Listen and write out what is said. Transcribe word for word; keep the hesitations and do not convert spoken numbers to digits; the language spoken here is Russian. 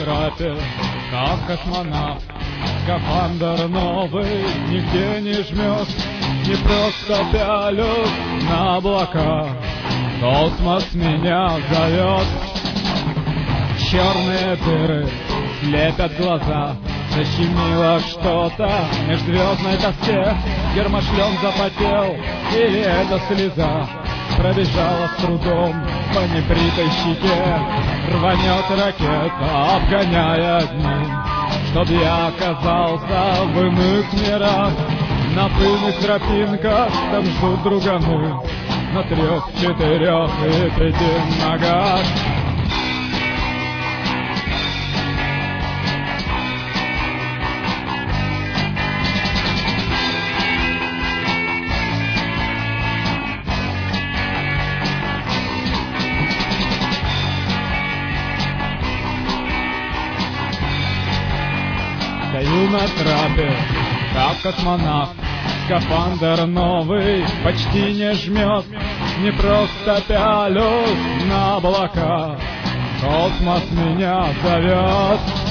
трапе, как космонавт. Скафандр новый нигде не жмет, не просто пялюсь на облака. Космос меня зовет. Черные дыры слепят глаза, защемило что-то в межзвездной тоске. Гермошлем запотел, или это слеза пробежала с трудом по небритой щеке. Рванет ракета, обгоняя дни, чтоб я оказался в иных мирах. На пыльных тропинках там ждут другану, на трех, четырех и пяти ногах. Стою на трапе, как космонавт. Скафандр новый почти не жмет, не просто пялюсь на облака. Космос меня зовет.